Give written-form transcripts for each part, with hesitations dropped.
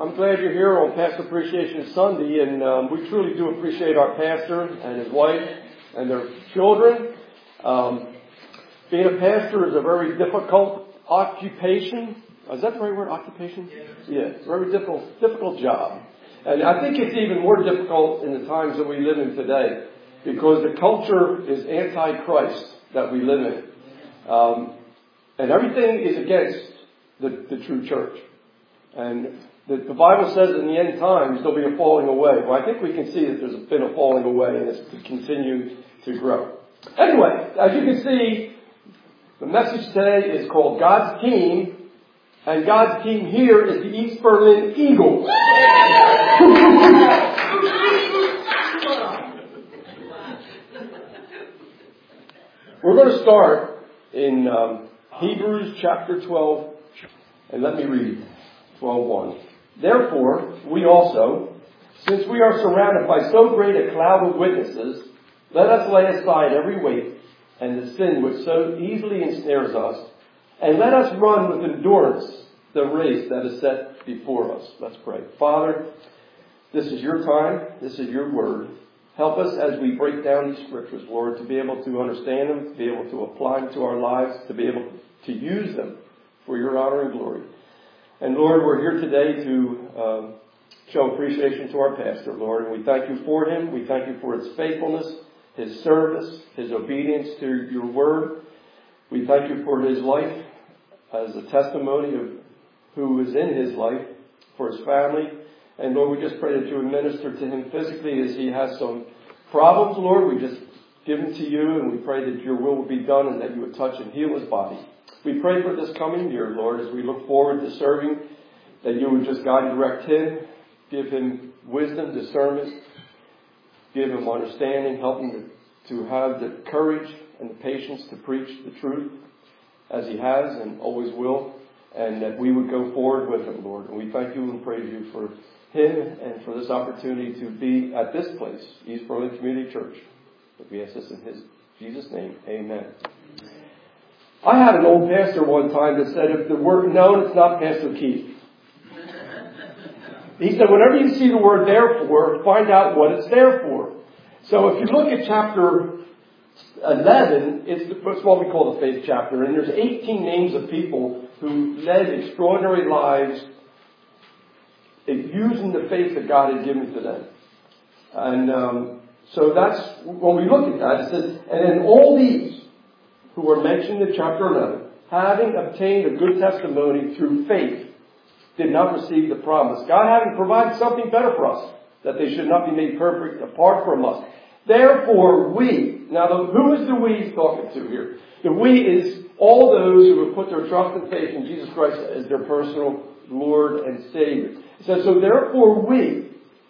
I'm glad you're here on Pastor Appreciation Sunday, and we truly do appreciate our pastor and his wife and their children. Being a pastor is a very difficult occupation. Is that the right word, occupation? Yeah, very difficult job. And I think it's even more difficult in the times that we live in today, because the culture is anti-Christ that we live in. And everything is against the true church. And the Bible says in the end times there'll be a falling away. Well, I think we can see that there's been a falling away, and it's to continue to grow. Anyway, as you can see, the message today is called God's Team. And God's team here is the East Berlin Eagles. We're going to start in Hebrews chapter 12, and let me read 12:1. Therefore, we also, since we are surrounded by so great a cloud of witnesses, let us lay aside every weight and the sin which so easily ensnares us, and let us run with endurance the race that is set before us. Let's pray. Father, this is your time. This is your word. Help us as we break down these scriptures, Lord, to be able to understand them, to be able to apply them to our lives, to be able to use them for your honor and glory. And Lord, we're here today to show appreciation to our pastor, Lord, and we thank you for him. We thank you for his faithfulness, his service, his obedience to your word. We thank you for his life as a testimony of who is in his life, for his family. And Lord, we just pray that you would minister to him physically as he has some problems, Lord. We just give them to you, and we pray that your will be done and that you would touch and heal his body. We pray for this coming year, Lord, as we look forward to serving, that you would just guide and direct him, give him wisdom, discernment, give him understanding, help him to have the courage and the patience to preach the truth as he has and always will, and that we would go forward with him, Lord. And we thank you and praise you for him and for this opportunity to be at this place, East Berlin Community Church. But we ask this in Jesus' name, amen. I had an old pastor one time that said, if the word, no, it's not Pastor Keith. He said, whenever you see the word therefore, find out what it's there for. So if you look at chapter 11, it's what we call the faith chapter, and there's 18 names of people who led extraordinary lives using the faith that God had given to them. And so that's, when we look at that, it says, and then all these who are mentioned in chapter 11, having obtained a good testimony through faith, did not receive the promise. God having provided something better for us, that they should not be made perfect apart from us. Therefore we, now who is the we he's talking to here? The we is all those who have put their trust and faith in Jesus Christ as their personal Lord and Savior. It says, so therefore we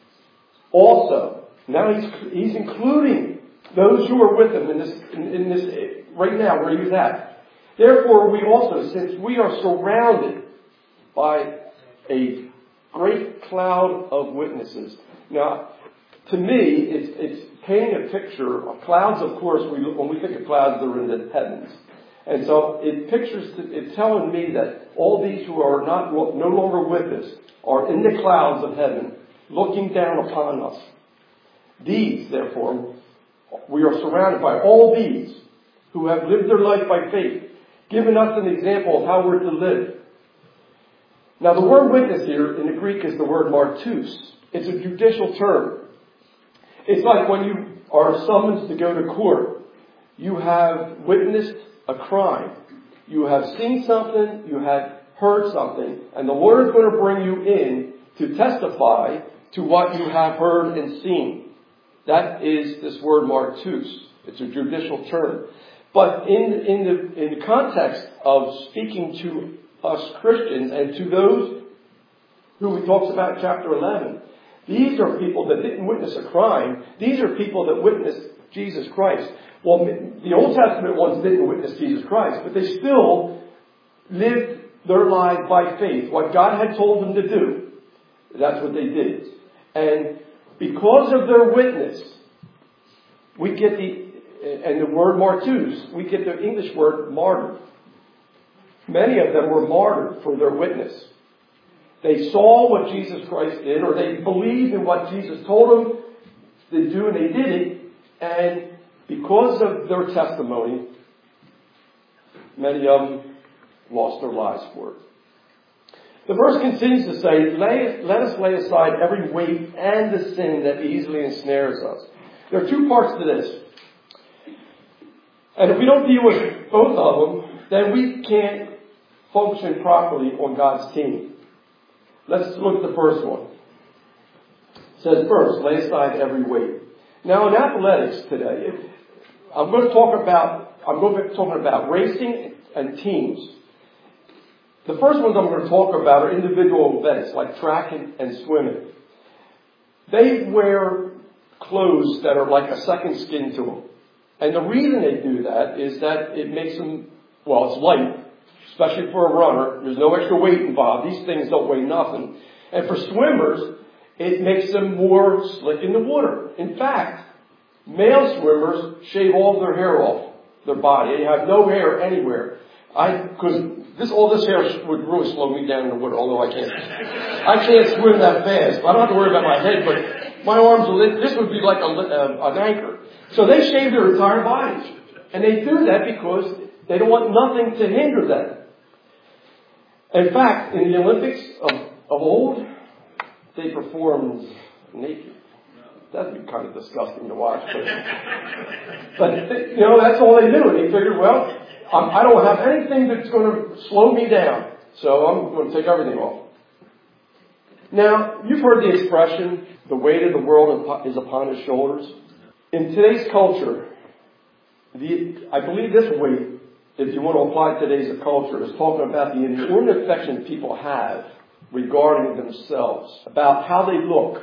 also, now he's including those who are with him in this right now where he's at. Therefore we also, since we are surrounded by a great cloud of witnesses. Now, to me, it's painting a picture of clouds. Of course, when we think of clouds, they're in the heavens. And so it's telling me that all these who are no longer with us are in the clouds of heaven, looking down upon us. These, therefore, we are surrounded by all these who have lived their life by faith, giving us an example of how we're to live. Now, the word witness here in the Greek is the word martus. It's a judicial term. It's like when you are summoned to go to court. You have witnessed a crime. You have seen something. You have heard something. And the lawyer is going to bring you in to testify to what you have heard and seen. That is this word martus. It's a judicial term. But in the context of speaking to us Christians and to those who he talks about in chapter 11, these are people that didn't witness a crime. These are people that witnessed Jesus Christ. Well, the Old Testament ones didn't witness Jesus Christ, but they still lived their lives by faith. What God had told them to do, that's what they did. And because of their witness, we get the word martus, we get the English word martyr. Many of them were martyred for their witness. They saw what Jesus Christ did, or they believed in what Jesus told them to do, and they did it. And because of their testimony, many of them lost their lives for it. The verse continues to say, let us lay aside every weight and the sin that easily ensnares us. There are two parts to this. And if we don't deal with both of them, then we can't function properly on God's team. Let's look at the first one. It says first, lay aside every weight. Now in athletics today, I'm going to be talking about racing and teams. The first ones I'm going to talk about are individual events like track and swimming. They wear clothes that are like a second skin to them. And the reason they do that is that it makes them, well, it's light, especially for a runner. There's no extra weight involved. These things don't weigh nothing. And for swimmers, it makes them more slick in the water. In fact, male swimmers shave all their hair off their body. They have no hair anywhere. Because all this hair would really slow me down in the water, although I can't swim that fast. I don't have to worry about my head, but my arms this would be like an anchor. So they shave their entire bodies. And they do that because they don't want nothing to hinder them. In fact, in the Olympics of old, they performed naked. That'd be kind of disgusting to watch. But that's all they do. And they figured, well, I don't have anything that's going to slow me down. So I'm going to take everything off. Now, you've heard the expression, the weight of the world is upon his shoulders. In today's culture, I believe this weight, if you want to apply today's culture, is talking about the inordinate affection people have regarding themselves, about how they look,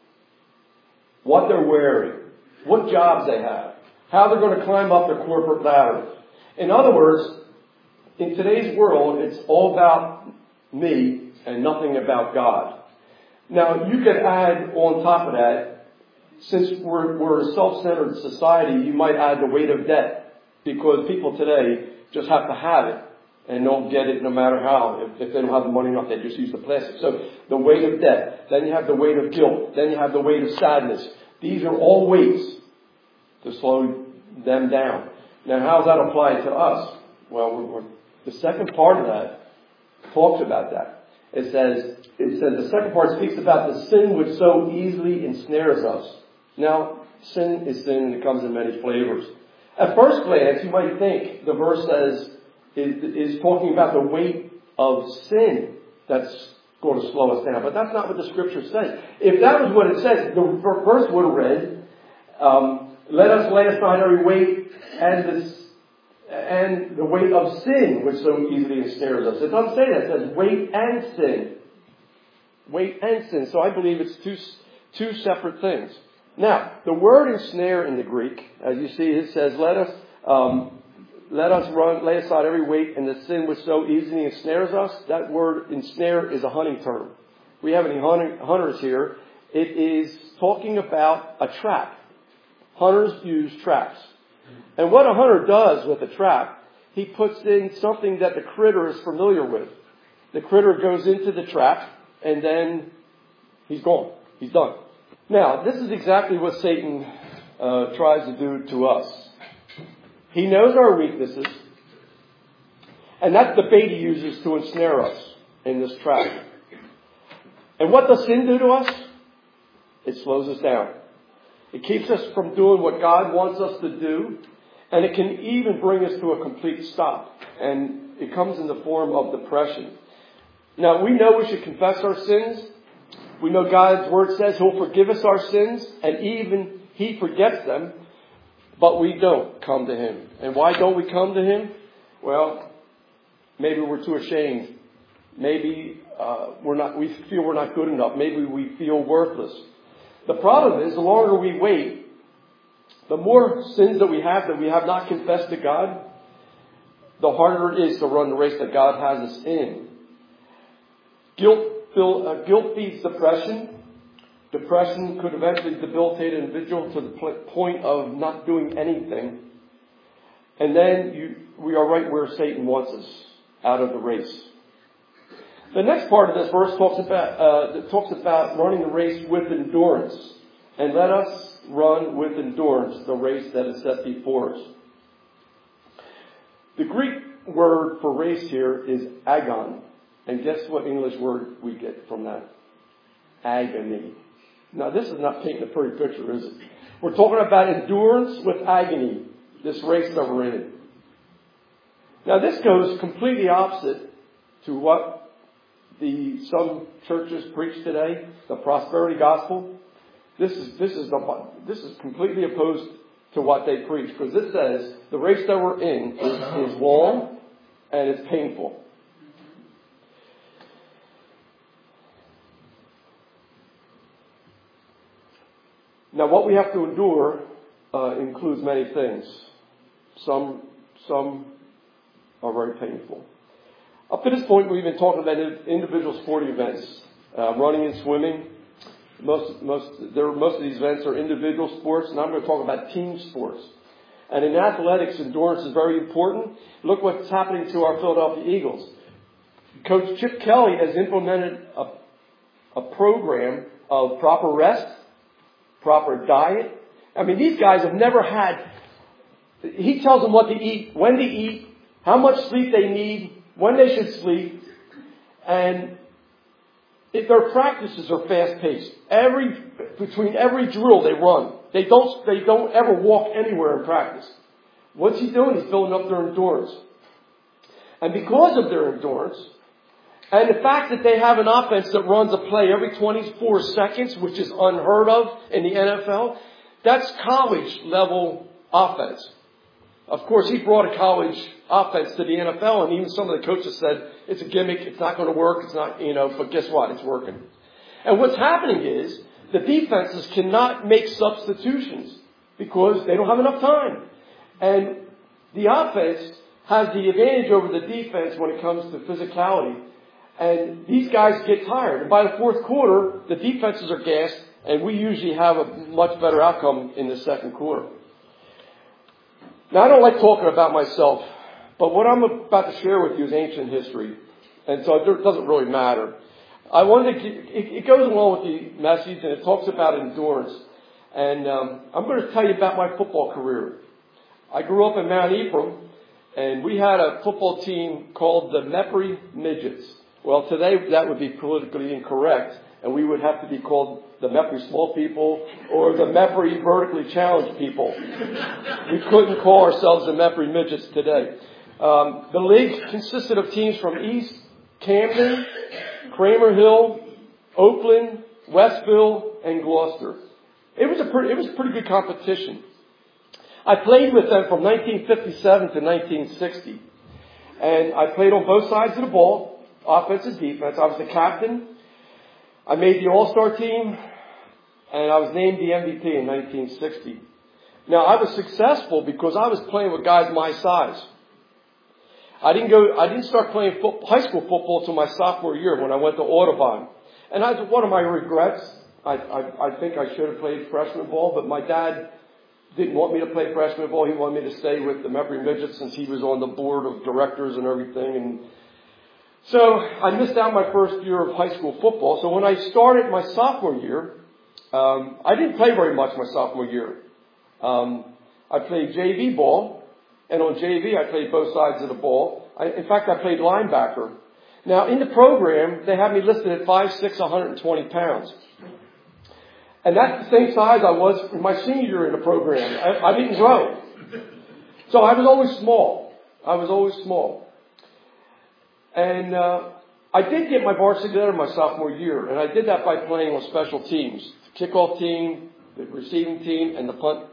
what they're wearing, what jobs they have, how they're going to climb up the corporate ladder. In other words, in today's world, it's all about me and nothing about God. Now, you could add on top of that, since we're a self-centered society, you might add the weight of debt, because people today just have to have it and don't get it no matter how. If they don't have the money enough, they just use the plastic. So the weight of debt, then you have the weight of guilt, then you have the weight of sadness. These are all weights to slow them down. Now, how does that apply to us? Well, the second part of that talks about that. It says the second part speaks about the sin which so easily ensnares us. Now, sin is sin, and it comes in many flavors. At first glance, you might think the verse is talking about the weight of sin that's going to slow us down. But that's not what the Scripture says. If that was what it says, the verse would have read, let us lay aside every weight and the weight of sin, which so easily ensnares us. It doesn't say that. It says weight and sin. Weight and sin. So I believe it's two separate things. Now, the word ensnare in the Greek, as you see, it says, let us lay aside every weight and the sin which so easily ensnares us. That word ensnare is a hunting term. We have any hunters here. It is talking about a trap. Hunters use traps. And what a hunter does with a trap, he puts in something that the critter is familiar with. The critter goes into the trap, and then he's gone. He's done. Now, this is exactly what Satan tries to do to us. He knows our weaknesses, and that's the bait he uses to ensnare us in this trap. And what does sin do to us? It slows us down. It keeps us from doing what God wants us to do, and it can even bring us to a complete stop. And it comes in the form of depression. Now, we know we should confess our sins. We know God's Word says He'll forgive us our sins, and even He forgets them, but we don't come to Him. And why don't we come to Him? Maybe we're too ashamed. Maybe we feel we're not good enough. Maybe we feel worthless. The problem is, the longer we wait, the more sins that we have not confessed to God, the harder it is to run the race that God has us in. Guilt feeds depression. Depression could eventually debilitate an individual to the point of not doing anything. And then we are right where Satan wants us, out of the race. The next part of this verse talks about running the race with endurance. And let us run with endurance the race that is set before us. The Greek word for race here is agon. And guess what English word we get from that? Agony. Now this is not painting a pretty picture, is it? We're talking about endurance with agony, this race that we're in. Now this goes completely opposite to what some churches preach today, the prosperity gospel. This is completely opposed to what they preach, because it says the race that we're in is long and it's painful. Now, what we have to endure includes many things. Some are very painful. Up to this point, we've been talking about individual sporting events, running and swimming. Most of these events are individual sports, and I'm going to talk about team sports. And in athletics, endurance is very important. Look what's happening to our Philadelphia Eagles. Coach Chip Kelly has implemented a program of proper rest, proper diet. I mean, these guys have never had... He tells them what to eat, when to eat, how much sleep they need, when they should sleep, and their practices are fast-paced. Between every drill they run. They don't ever walk anywhere in practice. What's he doing? He's building up their endurance. And because of their endurance, and the fact that they have an offense that runs a play every 24 seconds, which is unheard of in the NFL, that's college-level offense. Of course, he brought a college offense to the NFL, and even some of the coaches said, it's a gimmick, it's not going to work, it's not, but guess what? It's working. And what's happening is, the defenses cannot make substitutions because they don't have enough time. And the offense has the advantage over the defense when it comes to physicality. And these guys get tired. And by the fourth quarter, the defenses are gassed, and we usually have a much better outcome in the second quarter. Now, I don't like talking about myself, but what I'm about to share with you is ancient history. And so it doesn't really matter. It goes along with the message, and it talks about endurance. And I'm going to tell you about my football career. I grew up in Mount Ephraim, and we had a football team called the Mepri Midgets. Well, today that would be politically incorrect, and we would have to be called the Mepri Small People or the Mepri Vertically Challenged People. We couldn't call ourselves the Mepri Midgets today. The league consisted of teams from East Camden, Kramer Hill, Oakland, Westville, and Gloucester. It was a pretty good competition. I played with them from 1957 to 1960. And I played on both sides of the ball, offense and defense. I was the captain. I made the All-Star team, and I was named the MVP in 1960. Now, I was successful because I was playing with guys my size. I didn't start playing high school football until my sophomore year when I went to Audubon. And one of my regrets, I think I should have played freshman ball, but my dad didn't want me to play freshman ball. He wanted me to stay with the Mepri Midgets since he was on the board of directors and everything. And so I missed out my first year of high school football. So when I started my sophomore year, I didn't play very much my sophomore year. I played JV ball. And on JV, I played both sides of the ball. In fact, I played linebacker. Now, in the program, they had me listed at 5'6", 120 pounds. And that's the same size I was in my senior year in the program. I didn't grow. So I was always small. And I did get my varsity letter my sophomore year. And I did that by playing on special teams. The kickoff team, the receiving team, and the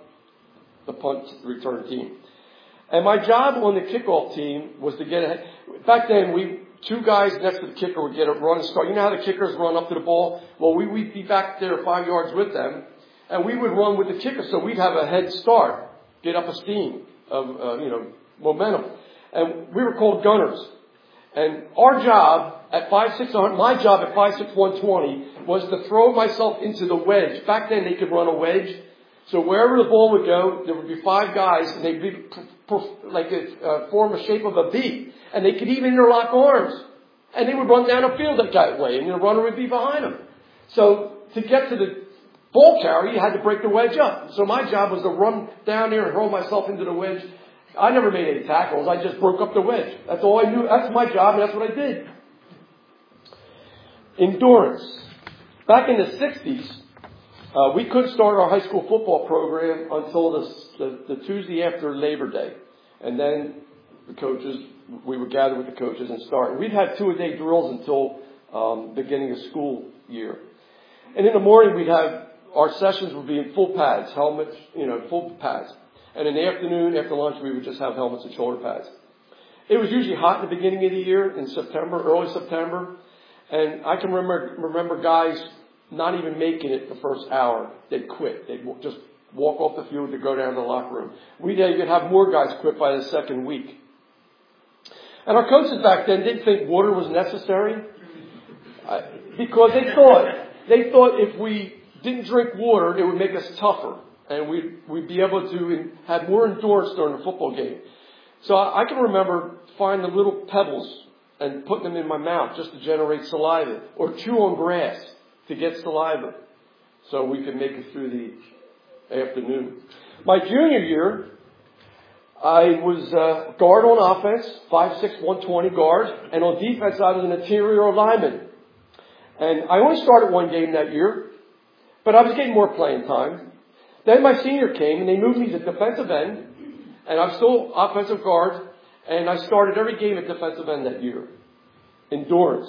punt return team. And my job on the kickoff team was to get ahead. Back then, two guys next to the kicker would get a run and start. You know how the kickers run up to the ball? Well, we'd be back there 5 yards with them, and we would run with the kicker, so we'd have a head start, get up a steam of momentum. And we were called gunners. And our job at 5'6", my job at 5'6", 120 was to throw myself into the wedge. Back then, they could run a wedge. So wherever the ball would go, there would be 5 guys, and they'd be form a shape of a V. And they could even interlock arms. And they would run down a field that way, and the runner would be behind them. So to get to the ball carrier, you had to break the wedge up. So my job was to run down there and hurl myself into the wedge. I never made any tackles. I just broke up the wedge. That's all I knew. That's my job, and that's what I did. Endurance. Back in the 60s, we couldn't start our high school football program until the Tuesday after Labor Day. And then we would gather with the coaches and start. We'd have 2-a-day drills until beginning of school year. And in the morning, our sessions would be in full pads, helmets, full pads. And in the afternoon, after lunch, we would just have helmets and shoulder pads. It was usually hot in the beginning of the year, in September, early September. And I can remember guys not even making it the first hour. They'd quit. They'd just walk off the field to go down to the locker room. We'd even have more guys quit by the second week. And our coaches back then didn't think water was necessary because they thought if we didn't drink water, it would make us tougher. And we'd be able to have more endurance during the football game. So I can remember finding the little pebbles and putting them in my mouth just to generate saliva, or chew on grass to get saliva so we could make it through the afternoon. My junior year, I was guard on offense, 5'6", 120 guard, and on defense I was an interior lineman. And I only started one game that year, but I was getting more playing time. Then my senior came, and they moved me to defensive end, and I'm still offensive guard, and I started every game at defensive end that year. Endurance.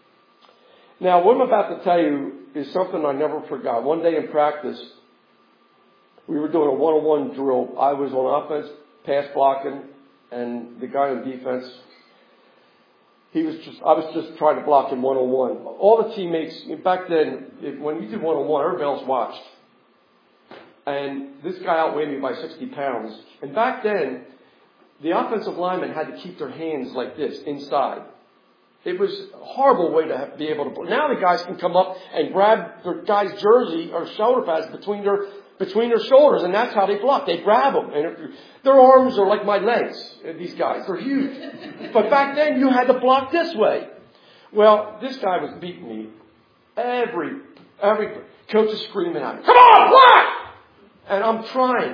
Now, what I'm about to tell you is something I never forgot. One day in practice, we were doing a one-on-one drill. I was on offense, pass blocking, and the guy on defense, I was just trying to block him one-on-one. All the teammates, back then, when you did one-on-one, everybody else watched. And this guy outweighed me by 60 pounds. And back then, the offensive linemen had to keep their hands like this, inside. It was a horrible way to be able to. Now the guys can come up and grab their guy's jersey or shoulder pads between their shoulders, and that's how they block. They grab them. And their arms are like my legs, these guys. They're huge. But back then, you had to block this way. Well, this guy was beating me. Every coach is screaming at me, "Come on, block!" And I'm trying,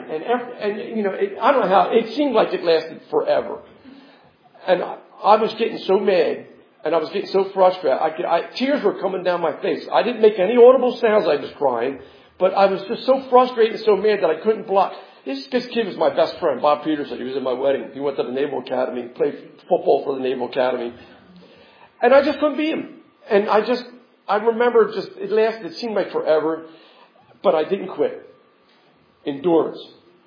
I don't know how, it seemed like it lasted forever. And I was getting so mad, and I was getting so frustrated. Tears were coming down my face. I didn't make any audible sounds. I was crying, but I was just so frustrated and so mad that I couldn't block. This kid was my best friend, Bob Peterson. He was in my wedding. He went to the Naval Academy, played football for the Naval Academy. And I just couldn't beat him. And I remember it seemed like forever, but I didn't quit. Endurance.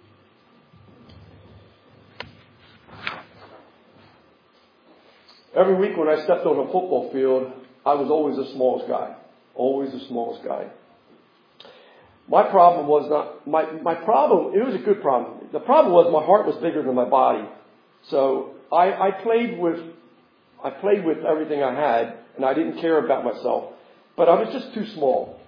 Every week when I stepped on a football field, I was always the smallest guy. Always the smallest guy. My problem was not, my problem, it was a good problem. The problem was my heart was bigger than my body. So I played with everything I had, and I didn't care about myself. But I was just too small.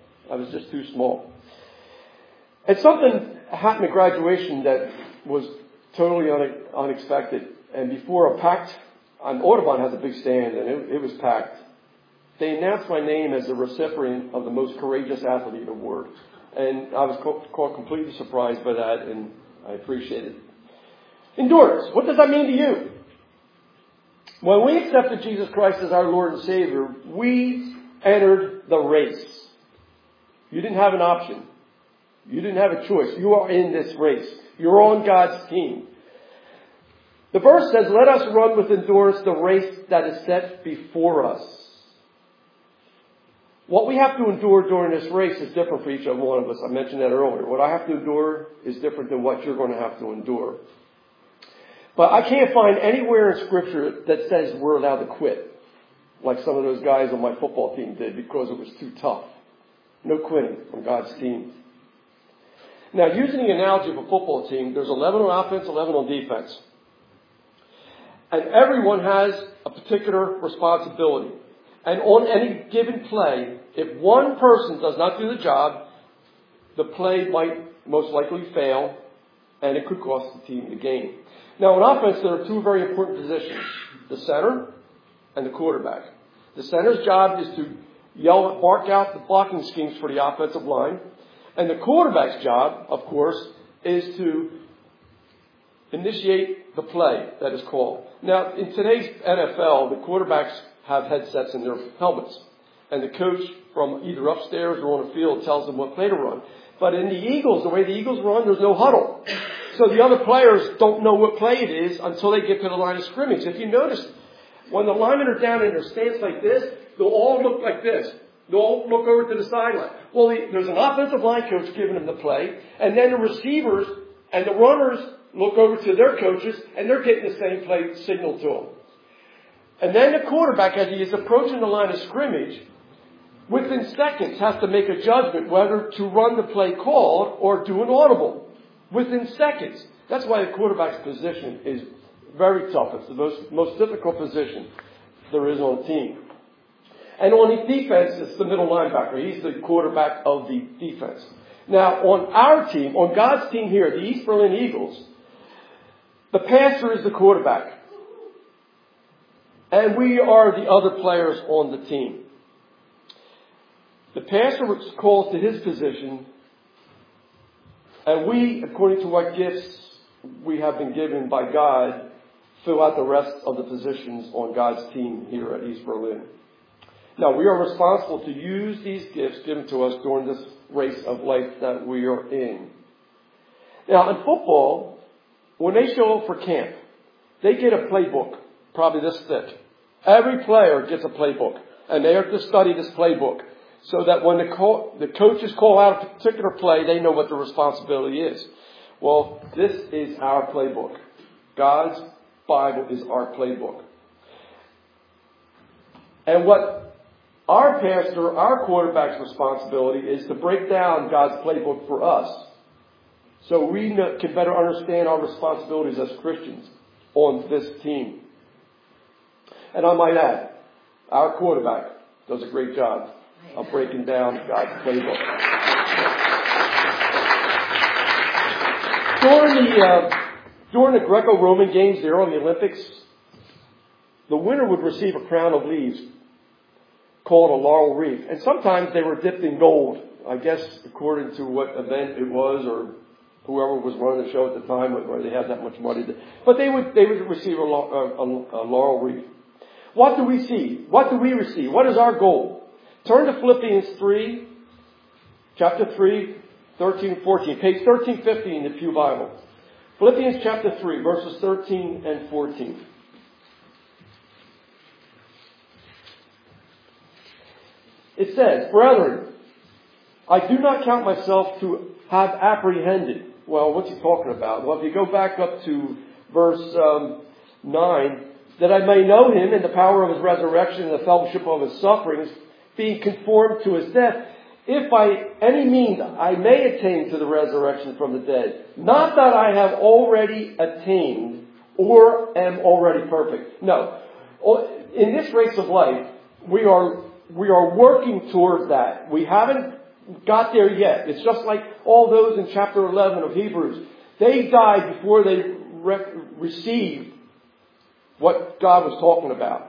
And something happened at graduation that was totally unexpected. And before Audubon has a big stand, and it was packed. They announced my name as the recipient of the Most Courageous Athlete Award. And I was caught completely surprised by that, and I appreciate it. Endurance. What does that mean to you? When we accepted Jesus Christ as our Lord and Savior, we entered the race. You didn't have an option. You didn't have a choice. You are in this race. You're on God's team. The verse says, "Let us run with endurance the race that is set before us." What we have to endure during this race is different for each one of us. I mentioned that earlier. What I have to endure is different than what you're going to have to endure. But I can't find anywhere in Scripture that says we're allowed to quit, like some of those guys on my football team did, because it was too tough. No quitting on God's team. Now, using the analogy of a football team, there's 11 on offense, 11 on defense. And everyone has a particular responsibility. And on any given play, if one person does not do the job, the play might most likely fail, and it could cost the team the game. Now, in offense, there are two very important positions, the center and the quarterback. The center's job is to bark out the blocking schemes for the offensive line. And the quarterback's job, of course, is to initiate the play that is called. Now, in today's NFL, the quarterbacks have headsets in their helmets. And the coach from either upstairs or on the field tells them what play to run. But in the Eagles, the way the Eagles run, there's no huddle. So the other players don't know what play it is until they get to the line of scrimmage. If you notice, when the linemen are down in their stance like this, they'll all look like this. They'll all look over to the sideline. Well, there's an offensive line coach giving them the play, and then the receivers and the runners look over to their coaches, and they're getting the same play signal to them. And then the quarterback, as he is approaching the line of scrimmage, within seconds has to make a judgment whether to run the play called or do an audible. Within seconds. That's why the quarterback's position is very tough. It's the most difficult position there is on a team. And on the defense, it's the middle linebacker. He's the quarterback of the defense. Now, on our team, on God's team here, the East Berlin Eagles, the pastor is the quarterback. And we are the other players on the team. The pastor calls to his position, and we, according to what gifts we have been given by God, fill out the rest of the positions on God's team here at East Berlin. Now, we are responsible to use these gifts given to us during this race of life that we are in. Now, in football, when they show up for camp, they get a playbook, probably this thick. Every player gets a playbook, and they have to study this playbook so that when the coaches call out a particular play, they know what the responsibility is. Well, this is our playbook. God's Bible is our playbook. And what our pastor, our quarterback's responsibility is to break down God's playbook for us so we can better understand our responsibilities as Christians on this team. And I might add, our quarterback does a great job of breaking down God's playbook. During the Greco-Roman Games there on the Olympics, the winner would receive a crown of leaves called a laurel wreath. And sometimes they were dipped in gold, I guess according to what event it was or whoever was running the show at the time where they had that much money. But they would receive a laurel wreath. What do we see? What do we receive? What is our goal? Turn to Philippians 3, chapter 3, 13, 14. Page 1350 in the Pew Bible. Philippians chapter 3, verses 13 and 14. It says, "Brethren, I do not count myself to have apprehended." Well, what's he talking about? Well, if you go back up to verse 9, "that I may know him in the power of his resurrection and the fellowship of his sufferings, being conformed to his death, if by any means I may attain to the resurrection from the dead. Not that I have already attained or am already perfect." No. In this race of life, we are working toward that. We haven't got there yet. It's just like all those in chapter 11 of Hebrews. They died before they received what God was talking about.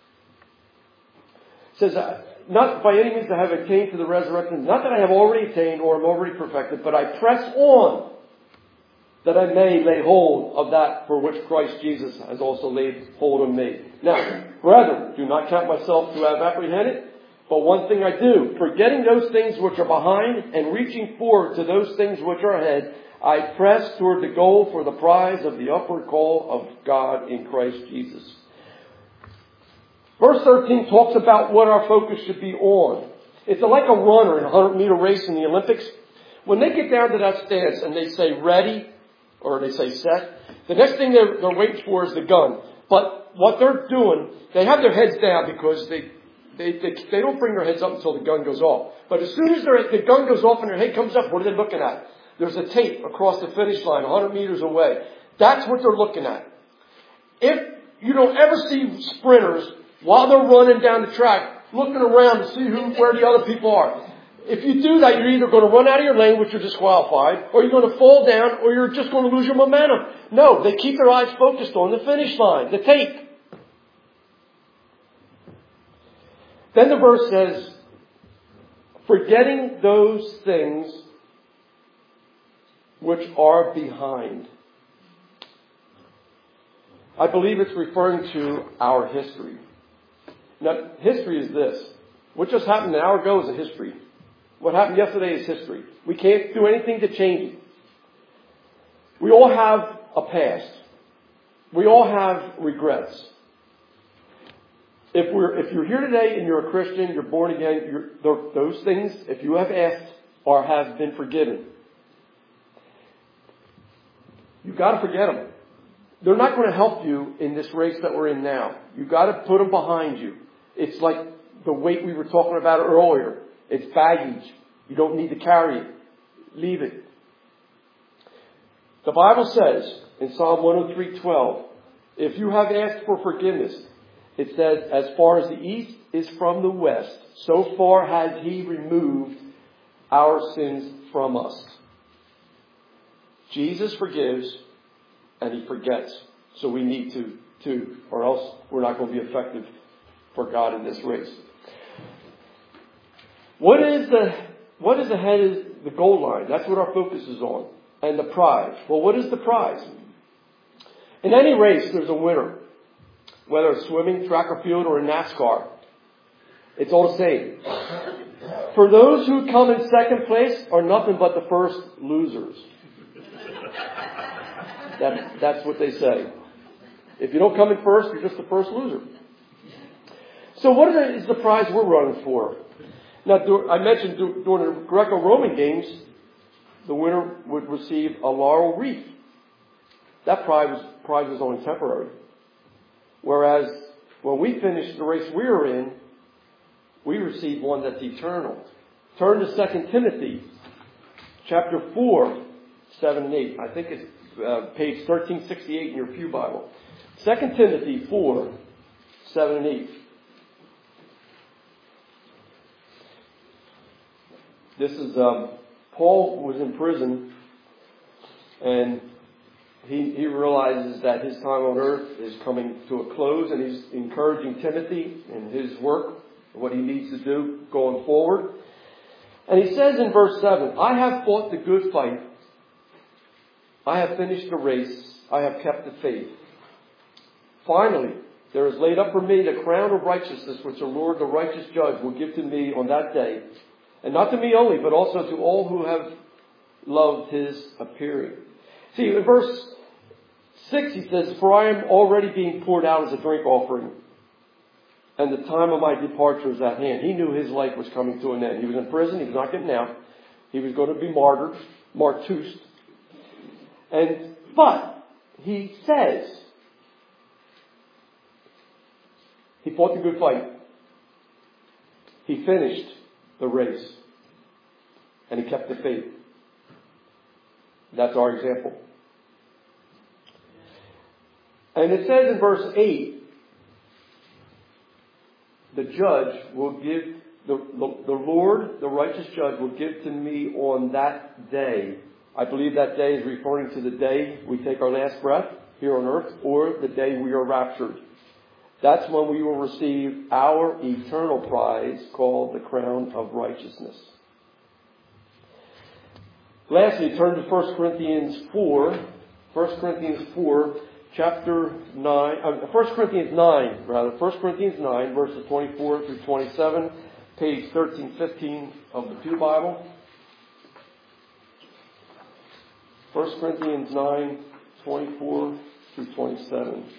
It says, "Not by any means I have attained to the resurrection, not that I have already attained or am already perfected, but I press on that I may lay hold of that for which Christ Jesus has also laid hold of me. Now, brethren, do not count myself to have apprehended, but one thing I do, forgetting those things which are behind and reaching forward to those things which are ahead, I press toward the goal for the prize of the upward call of God in Christ Jesus." Verse 13 talks about what our focus should be on. It's like a runner in a 100-meter race in the Olympics. When they get down to that stance and they say ready, or they say set, the next thing they're waiting for is the gun. But what they're doing, they have their heads down because they don't bring their heads up until the gun goes off. But as soon as the gun goes off and their head comes up, what are they looking at? There's a tape across the finish line 100 meters away. That's what they're looking at. If you don't ever see sprinters while they're running down the track, looking around to see where the other people are. If you do that, you're either going to run out of your lane, which you're disqualified, or you're going to fall down, or you're just going to lose your momentum. No, they keep their eyes focused on the finish line, the tape. Then the verse says, forgetting those things which are behind. I believe it's referring to our history. Now, history is this. What just happened an hour ago is a history. What happened yesterday is history. We can't do anything to change it. We all have a past. We all have regrets. If you're here today and you're a Christian, you're born again, those things, if you have asked or have been forgiven, you've got to forget them. They're not going to help you in this race that we're in now. You've got to put them behind you. It's like the weight we were talking about earlier. It's baggage. You don't need to carry it. Leave it. The Bible says in Psalm 103:12, if you have asked for forgiveness, it says, as far as the east is from the west, so far has He removed our sins from us. Jesus forgives and He forgets. So we need to too, or else we're not going to be effective for God in this race. What is ahead of the goal line? That's what our focus is on. And the prize. Well, what is the prize? In any race, there's a winner. Whether it's swimming, track or field, or in NASCAR. It's all the same. For those who come in second place are nothing but the first losers. That's what they say. If you don't come in first, you're just the first loser. So what is the prize we're running for? Now, I mentioned during the Greco-Roman Games, the winner would receive a laurel wreath. That prize was only temporary. Whereas when we finished the race we were in, we received one that's eternal. Turn to 2 Timothy chapter 4, 7 and 8. I think it's page 1368 in your Pew Bible. 2 Timothy 4, 7 and 8. This is, Paul was in prison, and he realizes that his time on earth is coming to a close, and he's encouraging Timothy in his work, what he needs to do going forward. And he says in verse 7, I have fought the good fight. I have finished the race. I have kept the faith. Finally, there is laid up for me the crown of righteousness, which the Lord, the righteous judge, will give to me on that day. And not to me only, but also to all who have loved His appearing. See, in verse 6 he says, for I am already being poured out as a drink offering, and the time of my departure is at hand. He knew his life was coming to an end. He was in prison. He was not getting out. He was going to be martyred, martused. But he says, he fought the good fight. He finished the race. And he kept the faith. That's our example. And it says in verse 8, the judge will give, the Lord, the righteous judge, will give to me on that day. I believe that day is referring to the day we take our last breath here on earth, or the day we are raptured. That's when we will receive our eternal prize called the crown of righteousness. Lastly, turn to 1 Corinthians 4. 1 Corinthians 4, chapter 9. 1 Corinthians 9, rather. 1 Corinthians 9, verses 24 through 27, page 1315 of the Pew Bible. 1 Corinthians 9, 24 through 27. It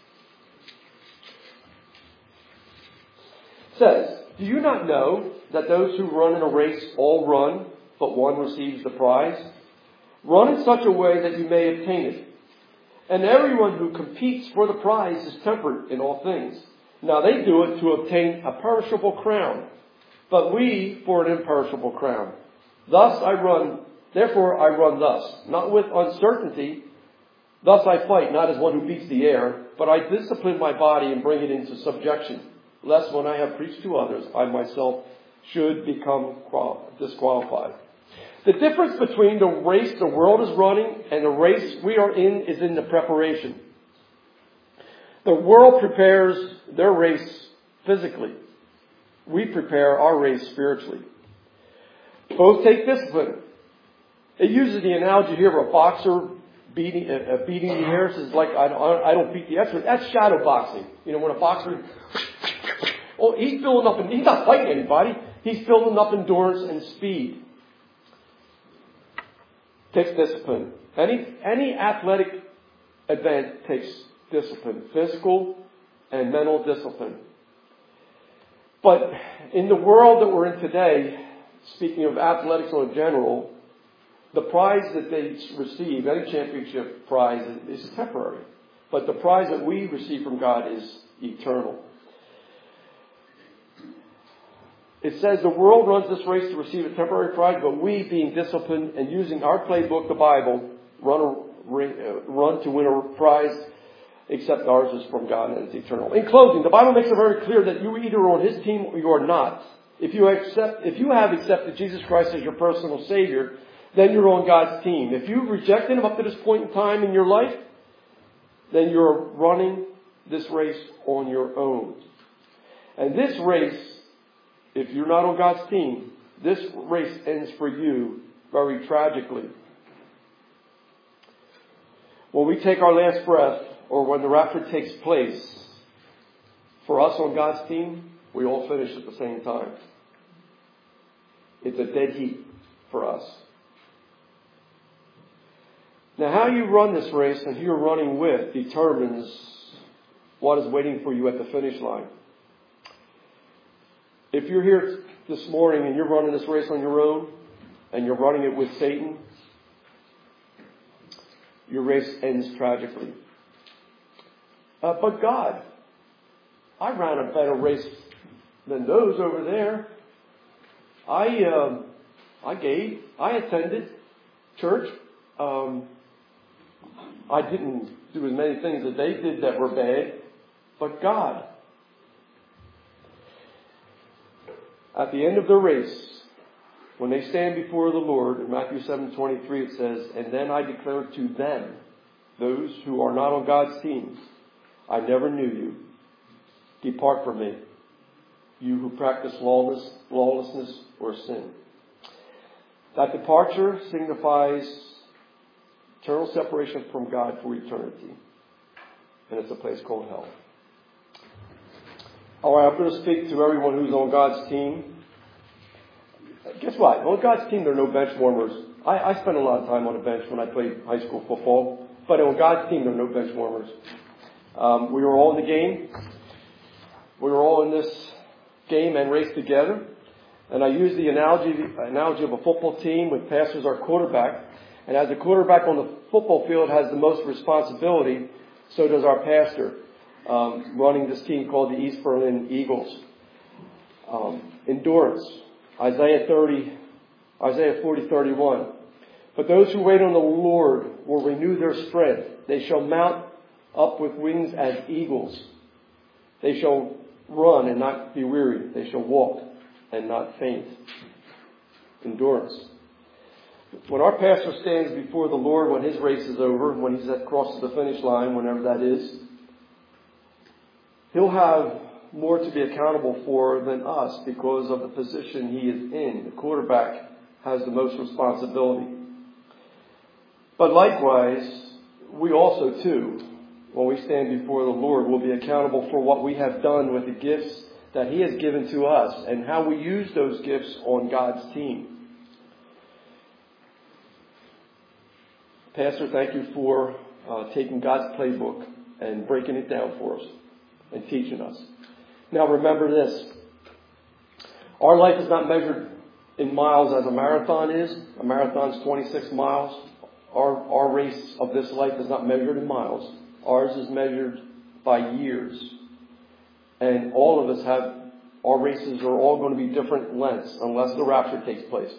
says, do you not know that those who run in a race all run, but one receives the prize? Run in such a way that you may obtain it. And everyone who competes for the prize is temperate in all things. Now they do it to obtain a perishable crown, but we for an imperishable crown. Therefore I run thus, not with uncertainty. Thus I fight, not as one who beats the air, but I discipline my body and bring it into subjection, lest when I have preached to others, I myself should become disqualified. The difference between the race the world is running and the race we are in is in the preparation. The world prepares their race physically. we prepare our race spiritually. Both take discipline. It uses the analogy here of a boxer beating the air. It's like, I don't beat the air. That's shadow boxing. When a boxer, he's building up, he's not fighting anybody. He's building up endurance and speed. Takes discipline. Any athletic event takes discipline, physical and mental discipline. But in the world that we're in today, speaking of athletics in general, the prize that they receive, any championship prize, is temporary. But the prize that we receive from God is eternal. It says the world runs this race to receive a temporary prize, but we, being disciplined and using our playbook, the Bible, run to win a prize, except ours is from God and it's eternal. In closing, the Bible makes it very clear that you are either on His team or you are not. If you have accepted Jesus Christ as your personal Savior, then you're on God's team. If you've rejected Him up to this point in time in your life, then you're running this race on your own. And this race, if you're not on God's team, this race ends for you very tragically. When we take our last breath, or when the rapture takes place, for us on God's team, we all finish at the same time. It's a dead heat for us. Now, how you run this race and who you're running with determines what is waiting for you at the finish line. If you're here this morning and you're running this race on your own, and you're running it with Satan, your race ends tragically. But God, I ran a better race than those over there. I gave, I attended church. I didn't do as many things that they did that were bad, but God. At the end of the race, when they stand before the Lord, in Matthew 7:23 it says, "And then I declare to them, those who are not on God's team, I never knew you. Depart from me, you who practice lawlessness or sin." That departure signifies eternal separation from God for eternity. And it's a place called hell. Alright, I'm going to speak to everyone who's on God's team. Guess what? On God's team, there are no bench warmers. I spent a lot of time on a bench when I played high school football. But on God's team, there are no bench warmers. We were all in the game. We were all in this game and race together. And I use the analogy of a football team with pastors our quarterback. And as the quarterback on the football field has the most responsibility, so does our pastor, running this team called the East Berlin Eagles. Endurance. Isaiah 40:31. But those who wait on the Lord will renew their strength. They shall mount up with wings as eagles. They shall run and not be weary. They shall walk and not faint. Endurance. When our pastor stands before the Lord when his race is over, when he's crosses the finish line, whenever that is, he'll have more to be accountable for than us because of the position he is in. The quarterback has the most responsibility. But likewise, we also too, when we stand before the Lord, will be accountable for what we have done with the gifts that He has given to us and how we use those gifts on God's team. Pastor, thank you for taking God's playbook and breaking it down for us and teaching us. Now remember this. Our life is not measured in miles as a marathon is. A marathon's 26 miles. Our race of this life is not measured in miles. Ours is measured by years. And all of us our races are all going to be different lengths unless the rapture takes place.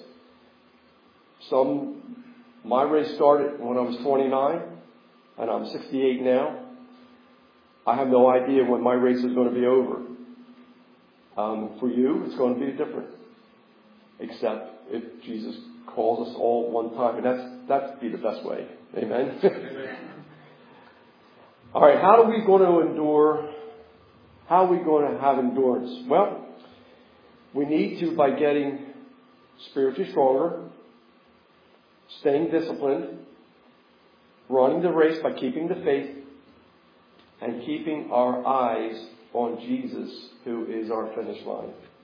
My race started when I was 29 and I'm 68 now. I have no idea when my race is going to be over. For you, it's going to be different. Except if Jesus calls us all one time. And that'd be the best way. Amen? All right, how are we going to endure? How are we going to have endurance? Well, We need to by getting spiritually stronger, staying disciplined, running the race by keeping the faith, and keeping our eyes on Jesus, who is our finish line.